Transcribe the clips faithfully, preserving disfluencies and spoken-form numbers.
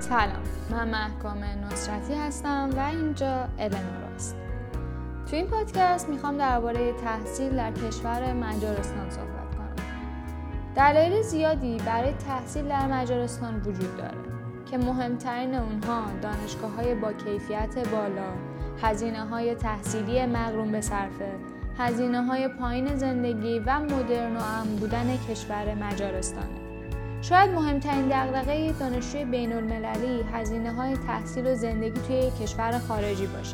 سلام، من محکام نصرتی هستم و اینجا النوراست. تو این پادکست میخوام درباره تحصیل در کشور مجارستان صحبت کنم. دلایل زیادی برای تحصیل در مجارستان وجود داره که مهمترین اونها دانشگاه‌های با کیفیت بالا، هزینه‌های تحصیلی مغروم به صرفه، هزینه‌های پایین زندگی و مدرن و امن بودن کشور مجارستانه. شاید مهمترین دغدغه دانشجوی بین‌المللی هزینه‌های تحصیل و زندگی توی یک کشور خارجی باشه.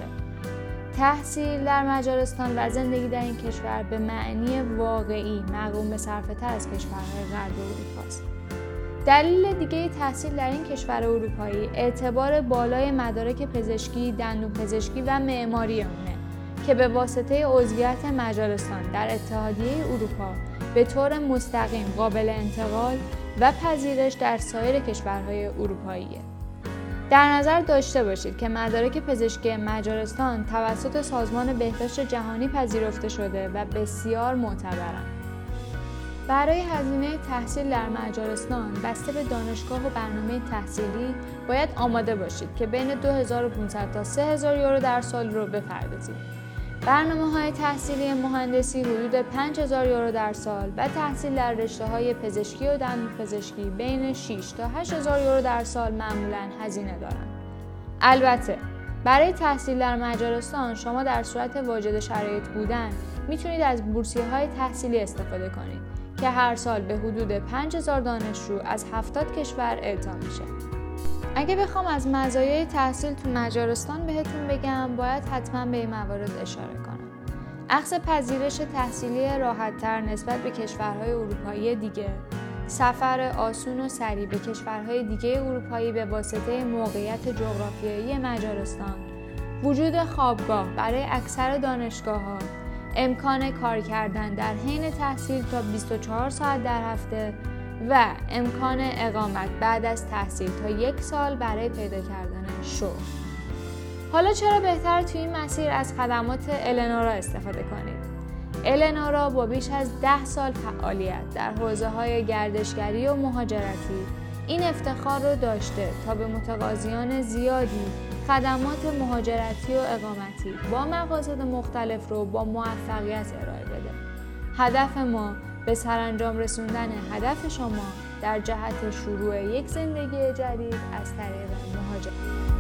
تحصیل در مجارستان و زندگی در این کشور به معنی واقعی مغروم به صرفه‌تر از کشورهای غرب اروپا است. دلیل دیگه تحصیل در این کشور اروپایی اعتبار بالای مدارک پزشکی، دندونپزشکی و معماری اونه که به واسطه عضویت مجارستان در اتحادیه اروپا به طور مستقیم قابل انتقال و پذیرش در سایر کشورهای اروپاییه. در نظر داشته باشید که مدارک پزشکی مجارستان توسط سازمان بهداشت جهانی پذیرفته شده و بسیار معتبرند. برای هزینه تحصیل در مجارستان بسته به دانشگاه و برنامه تحصیلی باید آماده باشید که بین دو هزار و پانصد تا سه هزار یورو در سال رو بپردازید. برنامه‌های تحصیلی مهندسی حدود پنج هزار یورو در سال و تحصیل در رشته‌های پزشکی و دندونپزشکی بین شش تا هشت هزار یورو در سال معمولاً هزینه دارند. البته برای تحصیل در مجارستان شما در صورت واجد شرایط بودن میتونید از بورسیه‌های تحصیلی استفاده کنید که هر سال به حدود پنج هزار دانشجو از هفتاد کشور اعطا میشه. اگه بخوام از مزایای تحصیل تو مجارستان بهتون بگم، باید حتما به این موارد اشاره کنم. اخذ پذیرش تحصیلی راحت‌تر نسبت به کشورهای اروپایی دیگه، سفر آسون و سریع به کشورهای دیگه اروپایی به واسطه موقعیت جغرافیایی مجارستان، وجود خوابگاه برای اکثر دانشگاه‌ها، امکان کار کردن در حین تحصیل تا بیست و چهار ساعت در هفته و امکان اقامت بعد از تحصیل تا یک سال برای پیدا کردن شغل. حالا چرا بهتر توی این مسیر از خدمات النورا استفاده کنید؟ النورا با بیش از ده سال فعالیت در حوزه‌های گردشگری و مهاجرتی این افتخار رو داشته تا به متقاضیان زیادی خدمات مهاجرتی و اقامتی با مقاصد مختلف رو با موفقیت ارائه بده. هدف ما به سرانجام رسوندن هدف شما در جهت شروع یک زندگی جدید از طریق مهاجرت.